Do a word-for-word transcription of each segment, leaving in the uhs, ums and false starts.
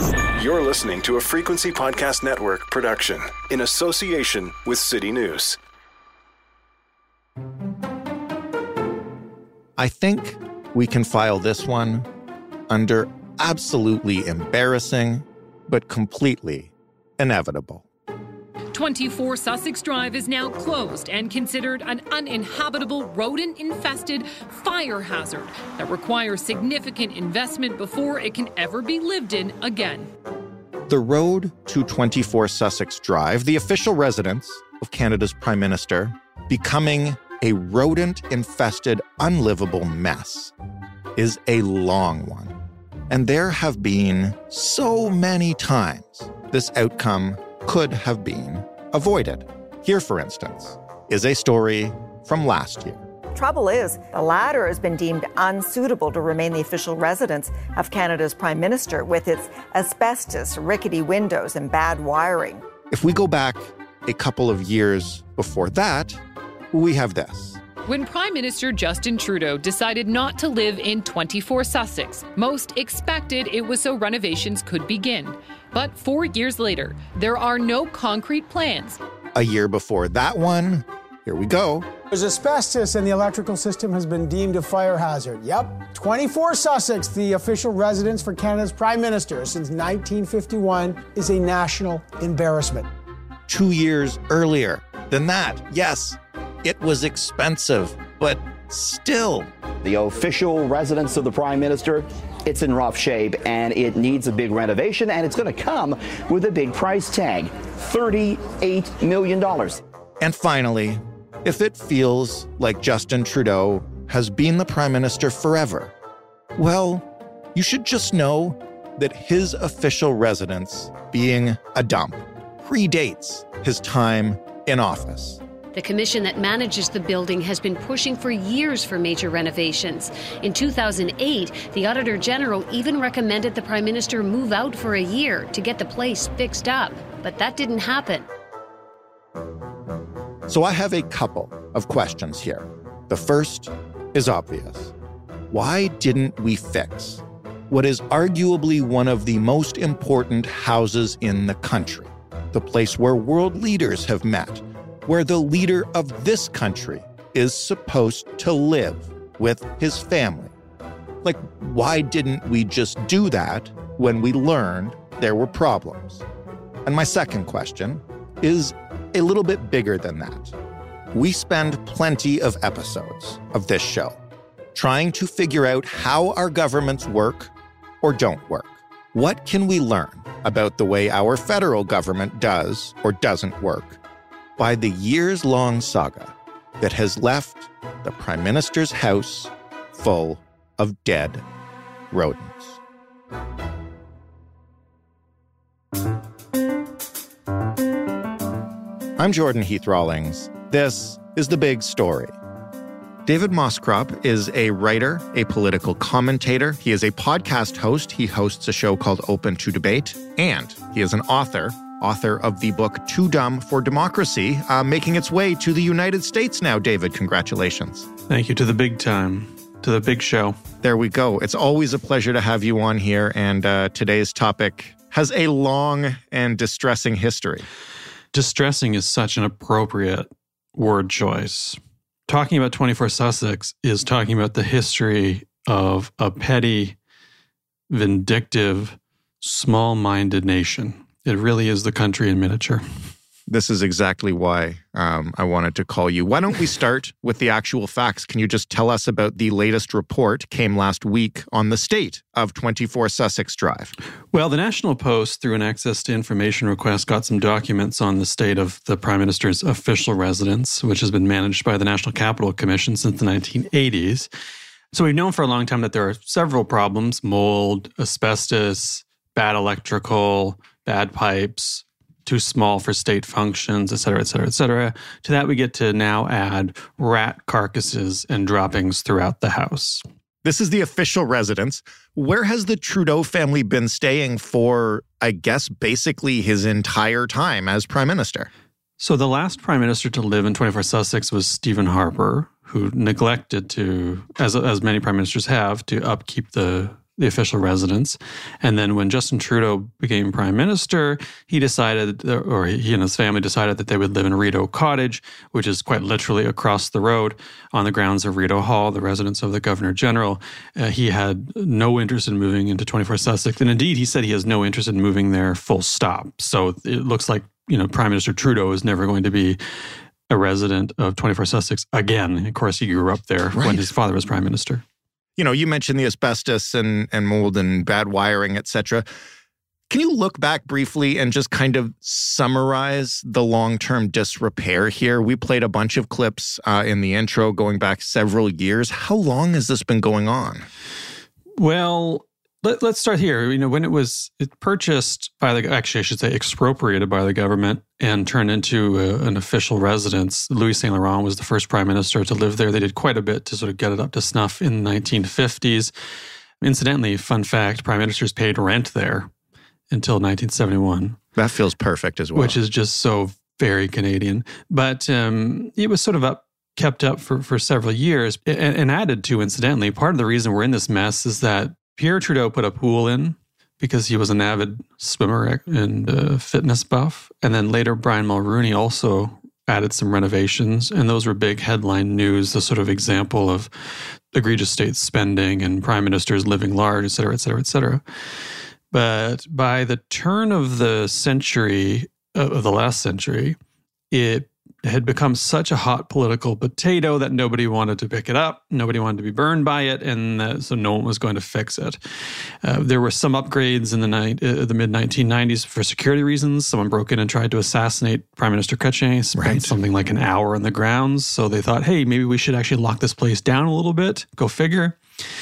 You're listening to a Frequency Podcast Network production in association with City News. I think we can file this one under absolutely embarrassing, but completely inevitable. twenty-four Sussex Drive is now closed and considered an uninhabitable, rodent-infested fire hazard that requires significant investment before it can ever be lived in again. The road to twenty-four Sussex Drive, the official residence of Canada's Prime Minister, becoming a rodent-infested, unlivable mess, is a long one. And there have been so many times this outcome could have been avoided. Here, for instance, is a story from last year. Trouble is, the latter has been deemed unsuitable to remain the official residence of Canada's Prime Minister with its asbestos, rickety windows, and bad wiring. If we go back a couple of years before that, we have this. When Prime Minister Justin Trudeau decided not to live in twenty-four Sussex, most expected it was so renovations could begin. But four years later, there are no concrete plans. A year before that one, here we go. There's asbestos and the electrical system has been deemed a fire hazard. Yep, twenty-four Sussex, the official residence for Canada's Prime Minister since nineteen fifty-one, is a national embarrassment. Two years earlier than that, yes, it was expensive, but still. The official residence of the Prime Minister, it's in rough shape and it needs a big renovation, and it's going to come with a big price tag, thirty-eight million dollars. And finally, if it feels like Justin Trudeau has been the Prime Minister forever, well, you should just know that his official residence being a dump predates his time in office. The commission that manages the building has been pushing for years for major renovations. In two thousand eight, the Auditor General even recommended the Prime Minister move out for a year to get the place fixed up. But that didn't happen. So I have a couple of questions here. The first is obvious. Why didn't we fix what is arguably one of the most important houses in the country? The place where world leaders have met, where the leader of this country is supposed to live with his family. Like, why didn't we just do that when we learned there were problems? And my second question is a little bit bigger than that. We spend plenty of episodes of this show trying to figure out how our governments work or don't work. What can we learn about the way our federal government does or doesn't work by the years-long saga that has left the Prime Minister's house full of dead rodents? I'm Jordan Heath Rawlings. This is The Big Story. David Moscrop is a writer, a political commentator. He is a podcast host. He hosts a show called Open to Debate, and he is an author, author of the book Too Dumb for Democracy, uh, making its way to the United States now. David, congratulations. Thank you. To the big time, to the big show. There we go. It's always a pleasure to have you on here, and uh, today's topic has a long and distressing history. Distressing is such an appropriate word choice. Talking about twenty-four Sussex is talking about the history of a petty, vindictive, small-minded nation. It really is the country in miniature. This is exactly why um, I wanted to call you. Why don't we start with the actual facts? Can you just tell us about the latest report came last week on the state of twenty-four Sussex Drive? Well, the National Post, through an access to information request, got some documents on the state of the Prime Minister's official residence, which has been managed by the National Capital Commission since the nineteen eighties. So we've known for a long time that there are several problems: mold, asbestos, bad electrical, bad pipes, too small for state functions, et cetera, et cetera, et cetera. To that, we get to now add rat carcasses and droppings throughout the house. This is the official residence. Where has the Trudeau family been staying for, I guess, basically his entire time as Prime Minister? So the last Prime Minister to live in twenty-four Sussex was Stephen Harper, who neglected to, as as many Prime Ministers have, to upkeep the the official residence. And then when Justin Trudeau became prime minister, he decided, or he and his family decided that they would live in Rideau Cottage, which is quite literally across the road on the grounds of Rideau Hall, the residence of the Governor General. Uh, he had no interest in moving into twenty-four Sussex. And indeed, he said he has no interest in moving there full stop. So it looks like, you know, Prime Minister Trudeau is never going to be a resident of twenty-four Sussex again. Of course, he grew up there right. when his father was prime minister. You know, you mentioned the asbestos and, and mold and bad wiring, et cetera. Can you look back briefly and just kind of summarize the long-term disrepair here? We played a bunch of clips uh, in the intro going back several years. How long has this been going on? Well, let, let's start here. You know, when it was it purchased by the, actually I should say expropriated by the government and turned into a, an official residence, Louis Saint Laurent was the first prime minister to live there. They did quite a bit to sort of get it up to snuff in the nineteen fifties. Incidentally, fun fact, prime ministers paid rent there until nineteen seventy-one. That feels perfect as well. Which is just so very Canadian. But um, it was sort of up, kept up for, for several years and, and added to, incidentally. Part of the reason we're in this mess is that Pierre Trudeau put a pool in because he was an avid swimmer and uh, fitness buff. And then later, Brian Mulroney also added some renovations. And those were big headline news, the sort of example of egregious state spending and prime ministers living large, et cetera, et cetera, et cetera. But by the turn of the century, of the last century, it had become such a hot political potato that nobody wanted to pick it up. Nobody wanted to be burned by it, and uh, so no one was going to fix it. Uh, there were some upgrades in the, ni- uh, the mid nineteen nineties for security reasons. Someone broke in and tried to assassinate Prime Minister Chrétien, spent right. something like an hour on the grounds. So they thought, hey, maybe we should actually lock this place down a little bit. Go figure.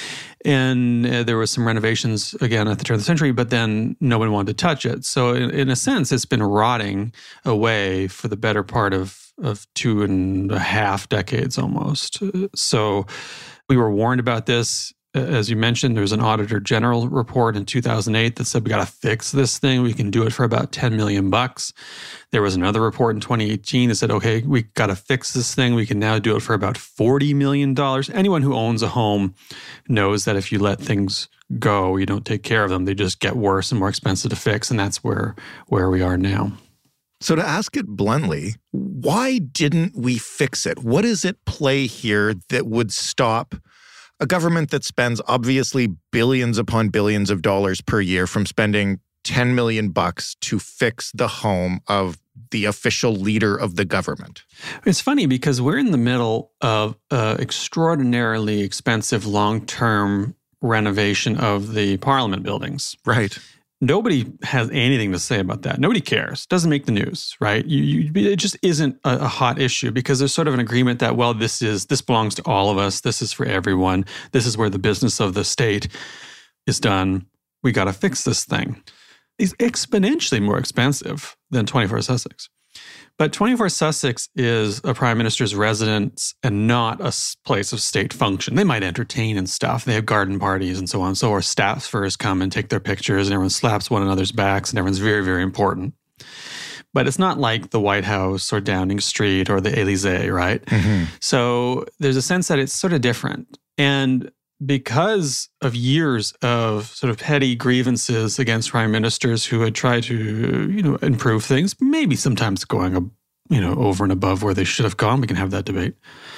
And uh, there was some renovations, again, at the turn of the century, but then no one wanted to touch it. So in, in a sense, it's been rotting away for the better part of of two and a half decades almost. So we were warned about this. As you mentioned, there was an Auditor General report in two thousand eight that said we got to fix this thing. We can do it for about ten million bucks. There was another report in twenty eighteen that said, okay, we got to fix this thing. We can now do it for about forty million dollars. Anyone who owns a home knows that if you let things go, you don't take care of them, they just get worse and more expensive to fix. And that's where, where we are now. So to ask it bluntly, why didn't we fix it? What is at play here that would stop a government that spends obviously billions upon billions of dollars per year from spending ten million bucks to fix the home of the official leader of the government? It's funny because we're in the middle of uh, extraordinarily expensive long-term renovation of the Parliament buildings. Right. Nobody has anything to say about that. Nobody cares. Doesn't make the news, right? You, you, it just isn't a, a hot issue because there's sort of an agreement that, well, this is this belongs to all of us. This is for everyone. This is where the business of the state is done. We got to fix this thing. It's exponentially more expensive than twenty-four Sussex. But twenty-four Sussex is a prime minister's residence and not a place of state function. They might entertain and stuff. They have garden parties and so on. So our staffers come and take their pictures and everyone slaps one another's backs and everyone's very, very important. But it's not like the White House or Downing Street or the Élysée, right? Mm-hmm. So there's a sense that it's sort of different. And because of years of sort of petty grievances against prime ministers who had tried to, you know, improve things, maybe sometimes going, you know, over and above where they should have gone, we can have that debate.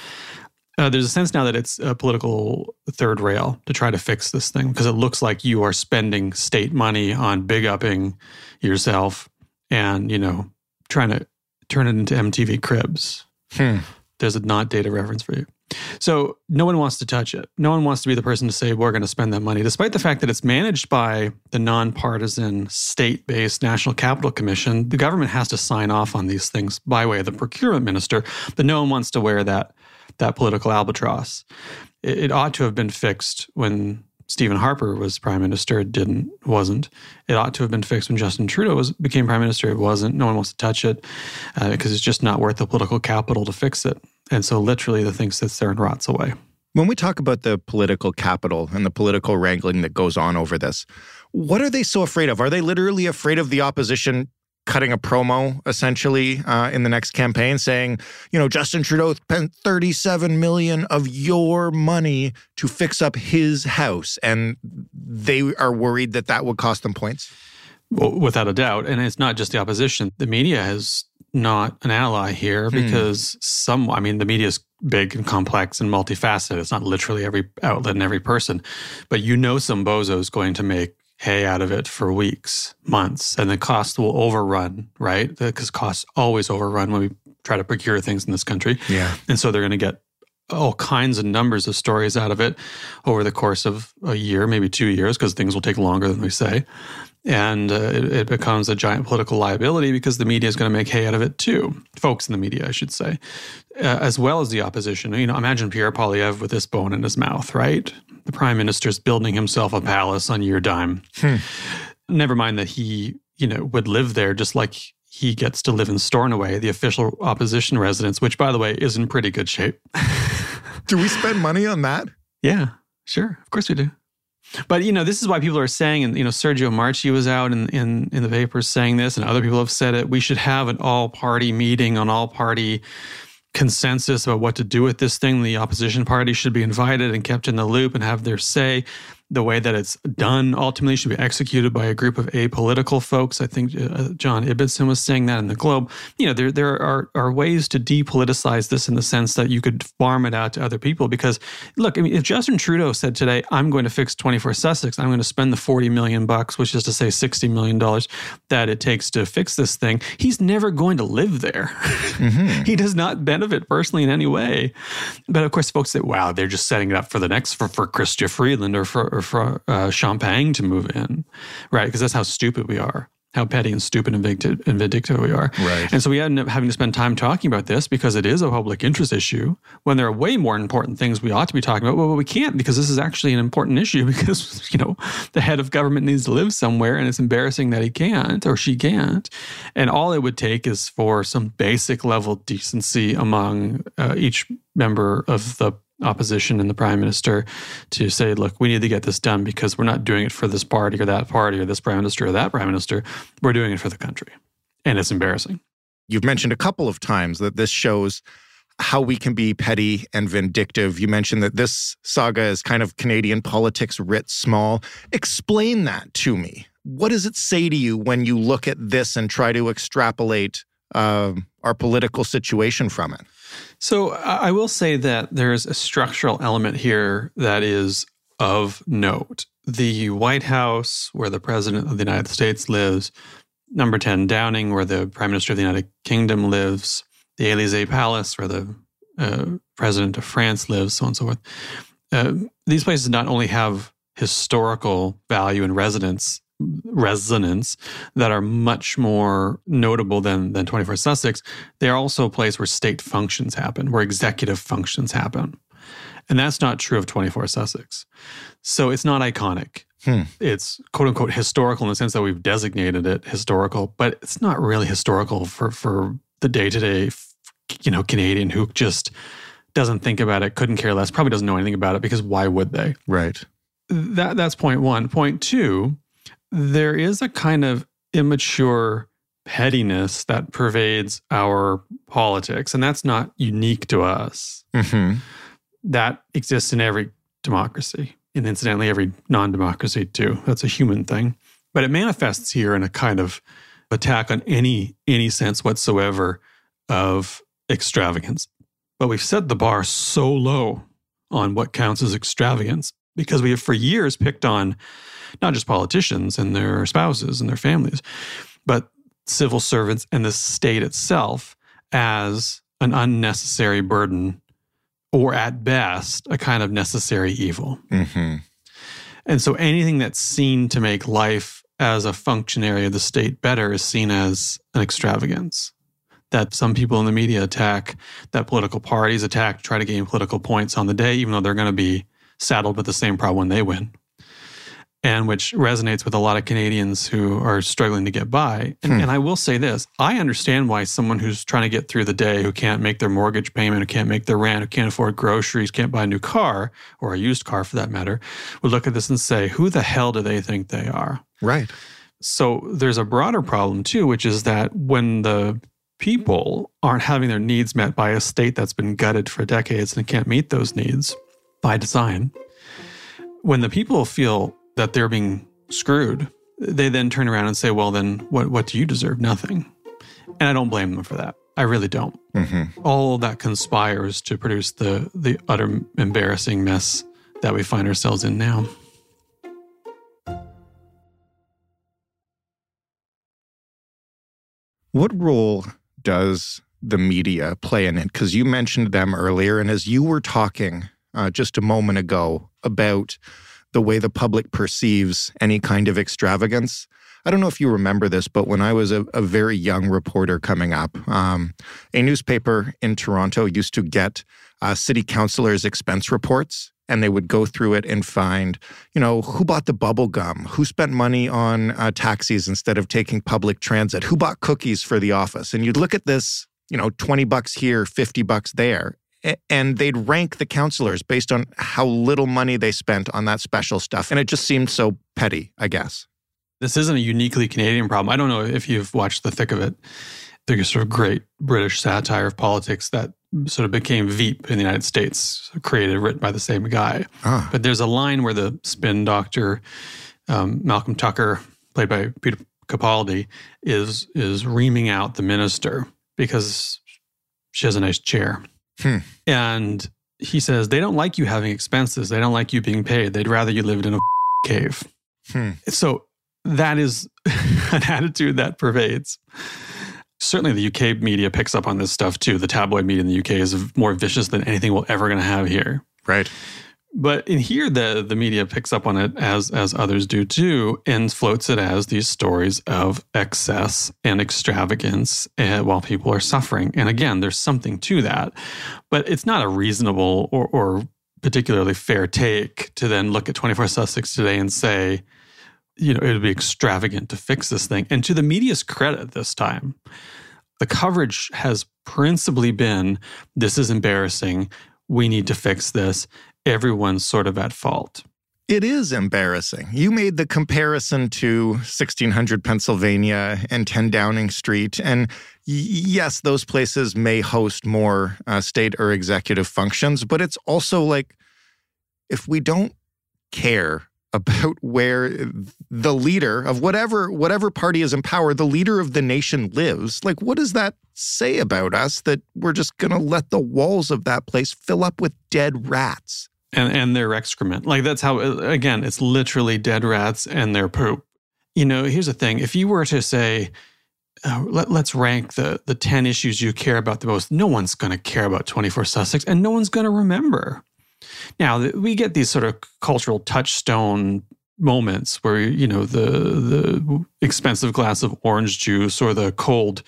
Uh, there's a sense now that it's a political third rail to try to fix this thing because it looks like you are spending state money on big-upping yourself and, you know, trying to turn it into M T V Cribs. Hmm. There's a not data reference for you. So no one wants to touch it. No one wants to be the person to say, we're going to spend that money, despite the fact that it's managed by the nonpartisan state-based National Capital Commission. The government has to sign off on these things by way of the procurement minister, but no one wants to wear that, that political albatross. It, it ought to have been fixed when Stephen Harper was prime minister. It didn't, wasn't. It ought to have been fixed when Justin Trudeau was, became prime minister. It wasn't. No one wants to touch it uh, because it's just not worth the political capital to fix it. And so literally the thing sits there and rots away. When we talk about the political capital and the political wrangling that goes on over this, what are they so afraid of? Are they literally afraid of the opposition cutting a promo, essentially, uh, in the next campaign saying, you know, Justin Trudeau spent thirty-seven million dollars of your money to fix up his house. And they are worried that that would cost them points? Well, without a doubt. And it's not just the opposition. The media is not an ally here because hmm. some, I mean, the media is big and complex and multifaceted. It's not literally every outlet and every person. But you know some bozo is going to make hay out of it for weeks, months, and the cost will overrun, right? Because costs always overrun when we try to procure things in this country. Yeah. And so they're going to get all kinds of numbers of stories out of it over the course of a year, maybe two years, because things will take longer than we say. And uh, it, it becomes a giant political liability because the media is going to make hay out of it too. Folks in the media, I should say, uh, as well as the opposition. You know, imagine Pierre Poilievre with this bone in his mouth, right? The prime minister's building himself a palace on your dime. Hmm. Never mind that he, you know, would live there just like he gets to live in Stornoway, the official opposition residence, which, by the way, is in pretty good shape. Do we spend money on that? Yeah, sure. Of course we do. But, you know, this is why people are saying, and, you know, Sergio Marchi was out in, in, in the papers saying this, and other people have said it, we should have an all-party meeting, an all-party consensus about what to do with this thing. The opposition party should be invited and kept in the loop and have their say. The way that it's done ultimately should be executed by a group of apolitical folks. I think uh, John Ibbotson was saying that in the Globe. You know, there there are, are ways to depoliticize this in the sense that you could farm it out to other people. Because, look, I mean, if Justin Trudeau said today, I'm going to fix twenty-four Sussex, I'm going to spend the forty million bucks, which is to say sixty million dollars that it takes to fix this thing, he's never going to live there. Mm-hmm. He does not benefit personally in any way. But of course, folks say, wow, they're just setting it up for the next, for, for Chrystia Freeland or for, or for uh, Champagne to move in, right? Because that's how stupid we are, how petty and stupid and vindictive, and vindictive we are. Right. And so we end up having to spend time talking about this because it is a public interest issue when there are way more important things we ought to be talking about. Well, but we can't because this is actually an important issue because, you know, the head of government needs to live somewhere and it's embarrassing that he can't or she can't. And all it would take is for some basic level decency among uh, each member of the opposition and the prime minister to say, look, we need to get this done because we're not doing it for this party or that party or this prime minister or that prime minister. We're doing it for the country. And it's embarrassing. You've mentioned a couple of times that this shows how we can be petty and vindictive. You mentioned that this saga is kind of Canadian politics writ small. Explain that to me. What does it say to you when you look at this and try to extrapolate uh, our political situation from it? So I will say that there's a structural element here that is of note. The White House, where the President of the United States lives, Number ten Downing, where the Prime Minister of the United Kingdom lives, the Élysée Palace, where the uh, President of France lives, so on and so forth. Uh, these places not only have historical value and residence, resonance that are much more notable than, than twenty-four Sussex, they are also a place where state functions happen, where executive functions happen. And that's not true of twenty-four Sussex. So it's not iconic. Hmm. It's quote unquote historical in the sense that we've designated it historical, but it's not really historical for, for the day-to-day, you know, Canadian who just doesn't think about it, couldn't care less, probably doesn't know anything about it because why would they? Right. That That's point one. Point two, there is a kind of immature pettiness that pervades our politics, and that's not unique to us. Mm-hmm. That exists in every democracy, and incidentally, every non-democracy too. That's a human thing. But it manifests here in a kind of attack on any any sense whatsoever of extravagance. But we've set the bar so low on what counts as extravagance because we have for years picked on not just politicians and their spouses and their families, but civil servants and the state itself as an unnecessary burden, or at best, a kind of necessary evil. Mm-hmm. And so anything that's seen to make life as a functionary of the state better is seen as an extravagance. That some people in the media attack, that political parties attack, try to gain political points on the day, even though they're going to be saddled with the same problem when they win. And which resonates with a lot of Canadians who are struggling to get by. And, hmm. and I will say this, I understand why someone who's trying to get through the day, who can't make their mortgage payment, who can't make their rent, who can't afford groceries, can't buy a new car, or a used car for that matter, would look at this and say, who the hell do they think they are? Right. So there's a broader problem too, which is that when the people aren't having their needs met by a state that's been gutted for decades and can't meet those needs by design, when the people feel that they're being screwed, they then turn around and say, well, then what, what do you deserve? Nothing. And I don't blame them for that. I really don't. Mm-hmm. All that conspires to produce the the utter embarrassing mess that we find ourselves in now. What role does the media play in it? Because you mentioned them earlier, and as you were talking uh, just a moment ago about the way the public perceives any kind of extravagance, I don't know if you remember this, but when I was a, a very young reporter coming up, um, a newspaper in Toronto used to get uh, city councillors' expense reports, and they would go through it and find, you know, who bought the bubble gum, who spent money on uh, taxis instead of taking public transit, who bought cookies for the office. And you'd look at this, you know, twenty bucks here, fifty bucks there, and they'd rank the councillors based on how little money they spent on that special stuff. And it just seemed so petty, I guess. This isn't a uniquely Canadian problem. I don't know if you've watched The Thick of It, the sort of great British satire of politics that sort of became Veep in the United States, created, written by the same guy. Ah. But there's a line where the spin doctor, um, Malcolm Tucker, played by Peter Capaldi, is is reaming out the minister because she has a nice chair. Hmm. And he says, they don't like you having expenses. They don't like you being paid. They'd rather you lived in a cave. Hmm. So that is an attitude that pervades. Certainly the U K media picks up on this stuff too. The tabloid media in the U K is more vicious than anything we're ever going to have here. Right. But in here, the, the media picks up on it, as as others do too, and floats it as these stories of excess and extravagance uh, while people are suffering. And again, there's something to that. But it's not a reasonable or, or particularly fair take to then look at twenty-four Sussex today and say, you know, it would be extravagant to fix this thing. And to the media's credit this time, the coverage has principally been, this is embarrassing, we need to fix this, everyone's sort of at fault. It is embarrassing. You made the comparison to sixteen hundred Pennsylvania and ten Downing Street. And yes, those places may host more uh, state or executive functions, but it's also like, if we don't care about where the leader of whatever whatever party is in power, the leader of the nation lives, like, what does that say about us that we're just going to let the walls of that place fill up with dead rats? And and their excrement. Like, that's how, again, it's literally dead rats and their poop. You know, here's the thing. If you were to say, uh, let, let's rank the, the ten issues you care about the most, no one's going to care about twenty-four Sussex, and no one's going to remember. Now, we get these sort of cultural touchstone moments where, you know, the the expensive glass of orange juice or the cold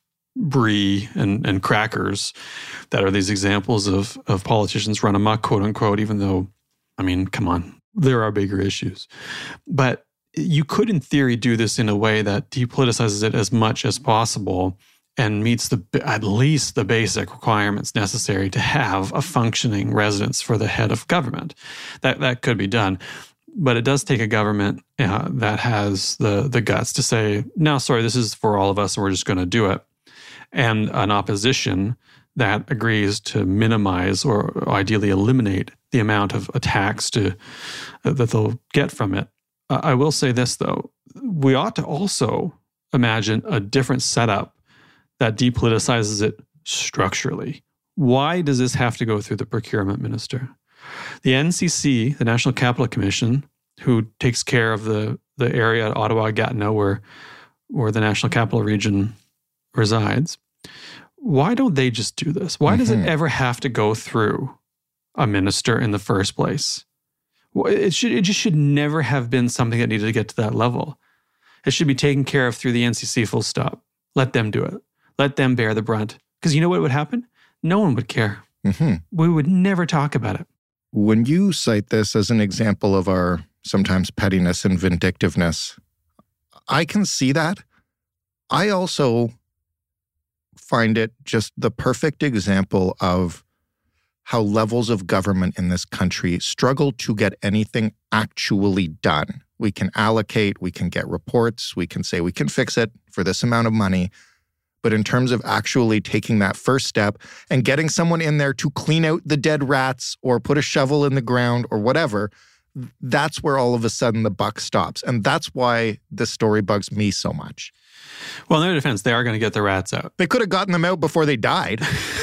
brie and, and crackers that are these examples of, of politicians run amok, quote unquote, even though, I mean, come on, there are bigger issues. But you could, in theory, do this in a way that depoliticizes it as much as possible and meets the at least the basic requirements necessary to have a functioning residence for the head of government. That that could be done. But it does take a government uh, that has the the guts to say, no, sorry, this is for all of us and we're just going to do it. And an opposition that agrees to minimize or ideally eliminate the amount of attacks to, uh, that they'll get from it. Uh, I will say this, though. We ought to also imagine a different setup that depoliticizes it structurally. Why does this have to go through the procurement minister? The N C C, the National Capital Commission, who takes care of the, the area at Ottawa-Gatineau where, where the National Capital Region resides, why don't they just do this? Why mm-hmm. does it ever have to go through a minister in the first place? It should. It just should never have been something that needed to get to that level. It should be taken care of through the N C C, full stop. Let them do it. Let them bear the brunt. Because you know what would happen? No one would care. Mm-hmm. We would never talk about it. When you cite this as an example of our sometimes pettiness and vindictiveness, I can see that. I also find it just the perfect example of how levels of government in this country struggle to get anything actually done we can allocate, we can get reports, we can say we can fix it for this amount of money. But in terms of actually taking that first step and getting someone in there to clean out the dead rats or put a shovel in the ground or whatever, that's where all of a sudden the buck stops. And that's why this story bugs me so much. Well, in their defense, they are going to get the rats out. They could have gotten them out before they died.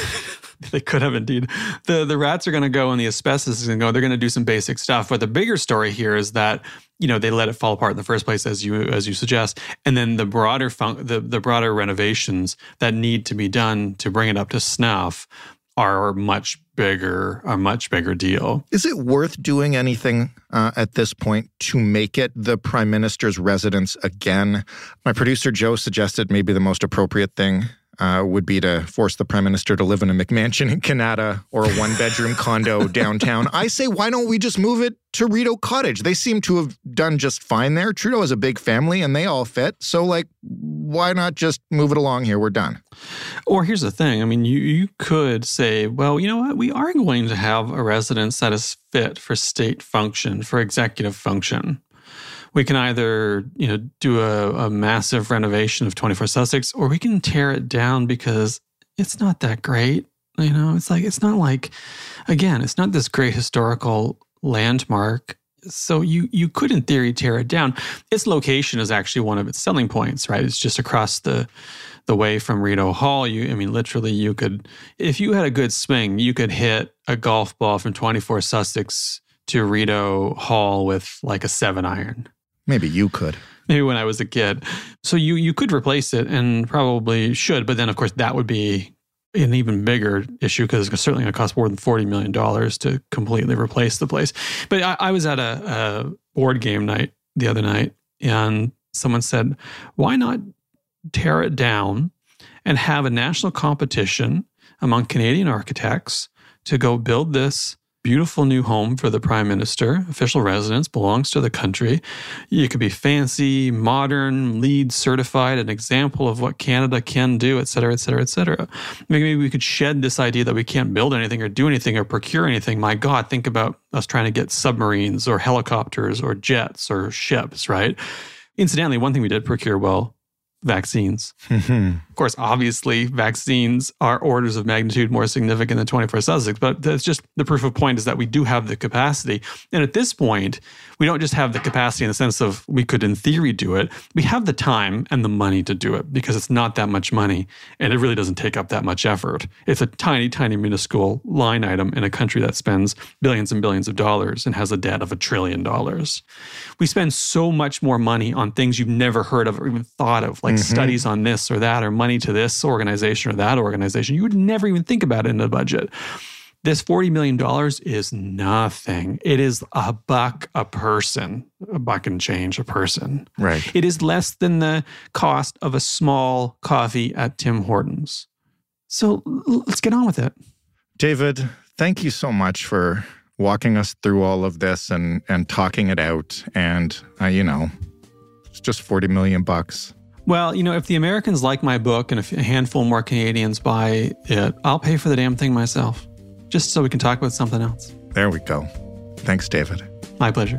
They could have indeed. The the rats are going to go and the asbestos is going to go. They're going to do some basic stuff. But the bigger story here is that, you know, they let it fall apart in the first place, as you as you suggest. And then the broader fun- the, the broader renovations that need to be done to bring it up to snuff are much bigger, a much bigger deal. Is it worth doing anything uh, at this point to make it the Prime Minister's residence again? My producer, Joe, suggested maybe the most appropriate thing Uh, would be to force the Prime Minister to live in a McMansion in Canada or a one-bedroom condo downtown. I say, why don't we just move it to Rideau Cottage? They seem to have done just fine there. Trudeau has a big family and they all fit. So, like, why not just move it along here? We're done. Or here's the thing. I mean, you, you could say, well, you know what? We are going to have a residence that is fit for state function, for executive function. We can either, you know, do a, a massive renovation of twenty-four Sussex, or we can tear it down because it's not that great. You know, it's like, it's not like, again, it's not this great historical landmark. So you you could, in theory, tear it down. Its location is actually one of its selling points, right? It's just across the the way from Rideau Hall. You, I mean, literally, you could, if you had a good swing, you could hit a golf ball from twenty-four Sussex to Rideau Hall with like a seven iron. Maybe you could. Maybe when I was a kid. So you you could replace it and probably should. But then, of course, that would be an even bigger issue because it's certainly going to cost more than forty million dollars to completely replace the place. But I, I was at a, a board game night the other night, and someone said, why not tear it down and have a national competition among Canadian architects to go build this beautiful new home for the Prime Minister, official residence, belongs to the country. You could be fancy, modern, LEED certified, an example of what Canada can do, et cetera, et cetera, et cetera. Maybe we could shed this idea that we can't build anything or do anything or procure anything. My God, think about us trying to get submarines or helicopters or jets or ships, right? Incidentally, one thing we did procure well, vaccines. Mm-hmm. Of course, obviously, vaccines are orders of magnitude more significant than twenty-four Sussex, but that's just the proof of point is that we do have the capacity. And at this point, we don't just have the capacity in the sense of we could, in theory, do it. We have the time and the money to do it because it's not that much money and it really doesn't take up that much effort. It's a tiny, tiny, minuscule line item in a country that spends billions and billions of dollars and has a debt of a trillion dollars. We spend so much more money on things you've never heard of or even thought of, like mm-hmm. studies on this or that, or money to this organization or that organization. You would never even think about it in a budget. This forty million dollars is nothing. It is a buck a person, a buck and change a person. Right. It is less than the cost of a small coffee at Tim Hortons. So let's get on with it. David, thank you so much for walking us through all of this and, and talking it out. And, uh, you know, it's just forty million bucks. Well, you know, if the Americans like my book and if a handful more Canadians buy it, I'll pay for the damn thing myself, just so we can talk about something else. There we go. Thanks, David. My pleasure.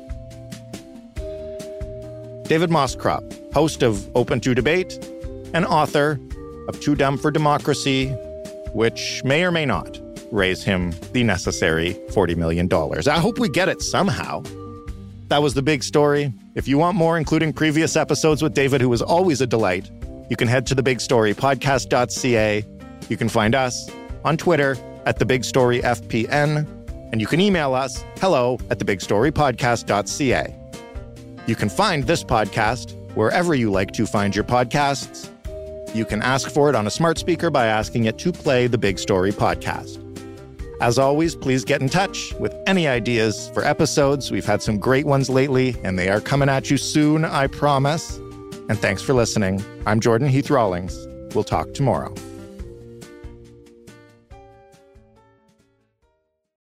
David Moscrop, host of Open to Debate and author of Too Dumb for Democracy, which may or may not raise him the necessary forty million dollars. I hope we get it somehow. That was the big story. If you want more, including previous episodes with David, who was always a delight, you can head to the big story podcast dot c a. You can find us on Twitter at the big story f p n, and you can email us hello at the big story podcast dot c a. You can find this podcast wherever you like to find your podcasts. You can ask for it on a smart speaker by asking it to play the Big Story podcast. As always, please get in touch with any ideas for episodes. We've had some great ones lately, and they are coming at you soon, I promise. And thanks for listening. I'm Jordan Heath Rawlings. We'll talk tomorrow.